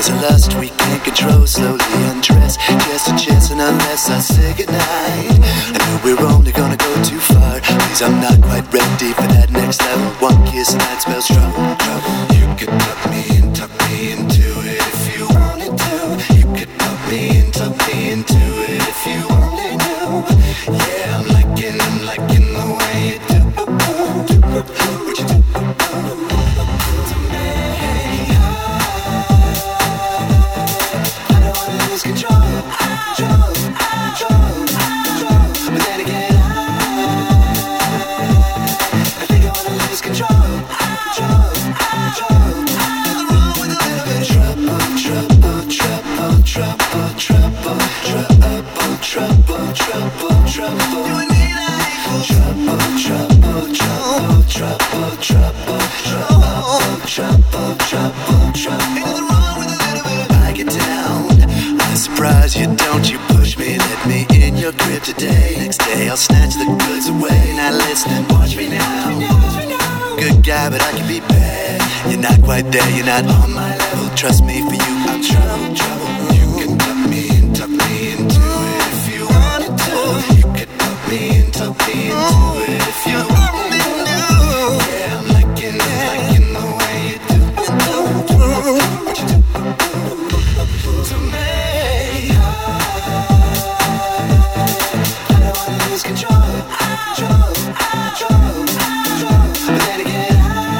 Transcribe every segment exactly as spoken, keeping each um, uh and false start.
There's a lust we can't control, slowly undress, just a chance, and unless I say goodnight, I know we're only gonna go too far. Please, I'm not quite ready for that next level. One kiss and that spells trouble, trouble. You could tuck me in, tuck me into it if you wanted to. You could tuck me in, tuck me into it if you only knew. Yeah, I'm liking, I'm liking the way you do. What you do to me? I don't wanna lose control, control, control, control. But then again, I think I wanna lose control, control, control. Nothing wrong with a little bit of trouble, trouble, trouble, trouble, trouble, trouble, trouble, trouble, trouble. You and me like trouble, trouble, trouble, trouble, trouble, trouble, trouble, trouble, trouble. Ain't nothing wrong with a little bit of I get down. I surprise you, don't you push me, let me in your crib today. Next day I'll snatch the goods away. Now listen and watch me now. Good guy, but I can be bad. You're not quite there, you're not on my level. Trust me, for you I'm trouble, trouble. You can tuck me in, tuck me into it if you wanted to. You can tuck me in, tuck me into it if you only knew. Yeah, I'm liking, liking the way you do. What you do to me? I don't wanna lose control, control, control, control. But then again,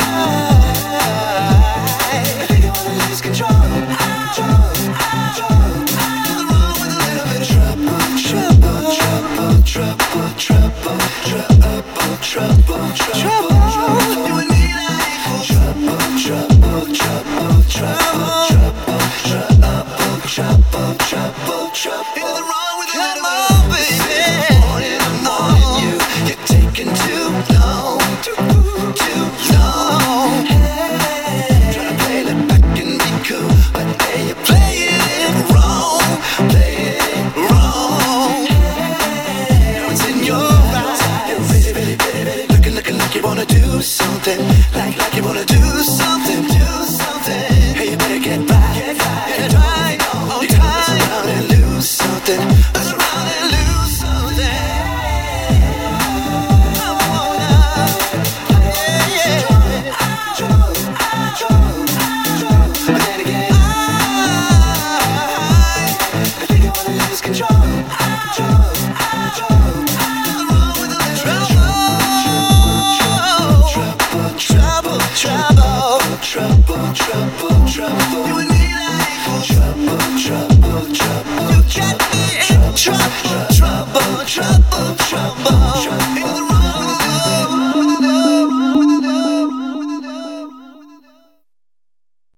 I think I wanna lose control, control, control. Nothing wrong with a little bit of trouble, trouble, trouble, trouble, trouble, trouble, trouble, trouble. You and me like trouble, trouble, trouble, trouble, trouble, trouble, trouble, trouble, trouble. Ain't nothing wrong with a little bit, baby. Morning, I'm morning, you, you're taking too long, too, too long. Hey, trying to play it back and be cool, but hey, you're playing it wrong, playing it wrong. Hey, now it's in your eyes, you're really, really, really, really looking, looking like you wanna do something, like, like you wanna do something, do something. Hey, you better get right, get right, get right on you time. Mess around and lose something, mess around and lose something. I wanna, yeah, yeah. Control, control, control. But then again, I, I think I wanna lose control, control, control. Nothing wrong with a little trouble, trouble, trouble, trouble, trouble, trouble. You and me like trouble, trouble, trouble. You got me in trouble.